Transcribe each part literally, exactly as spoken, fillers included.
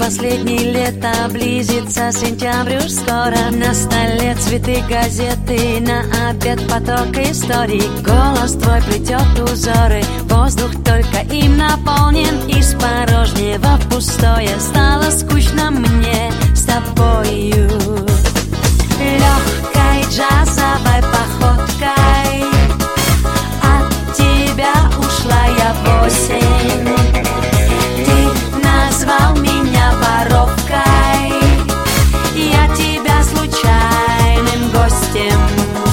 последней лета, близится сентябрь уж скоро. На столе цветы, газеты, на обед поток историй. Голос твой плетет узоры, воздух только им наполнен. Из порожнего в пустое стало скучно мне с тобою. Легкой джазовой походкой от тебя ушла я в осень. Ты назвал меня воровкой, я тебя случайным гостем.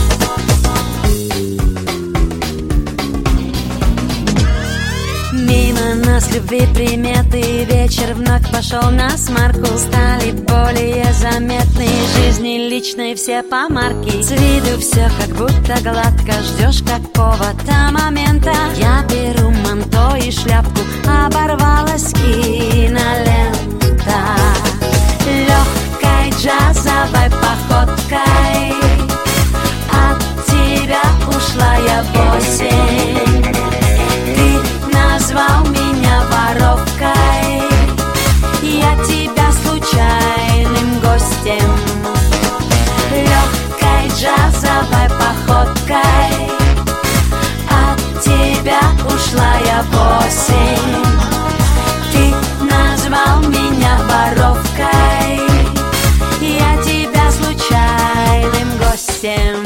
Мимо нас любви приметы, вечер вновь пошел на смарку. Стали более заметны жизни личной все помарки. С виду все как будто гладко, ждешь какого-то момента. Я беру манто и шляпку, оборвалась кинолента. Легкой джазовой походкой от тебя ушла я в осень. Назвал меня воровкой, я тебя случайным гостем. Легкой джазовой походкой от тебя ушла я в осень. Ты назвал меня воровкой, я тебя случайным гостем.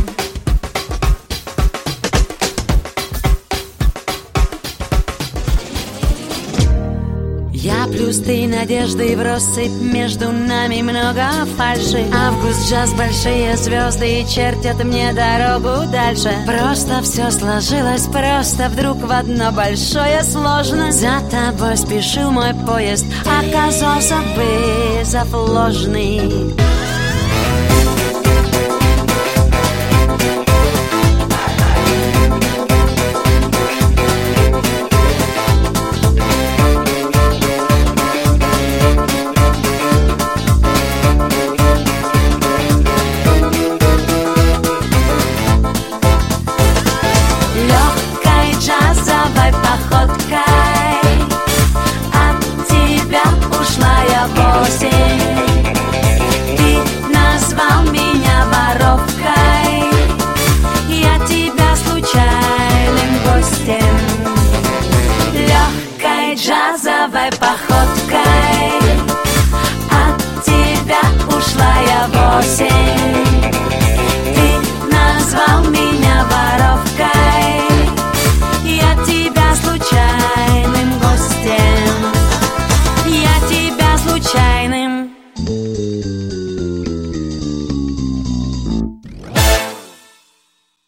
Я плюс ты надежды в россыпь, между нами много фальши. Август, джаз, большие звезды чертят мне дорогу дальше. Просто все сложилось просто вдруг в одно большое сложно. За тобой спешил мой поезд, оказался вызов ложный.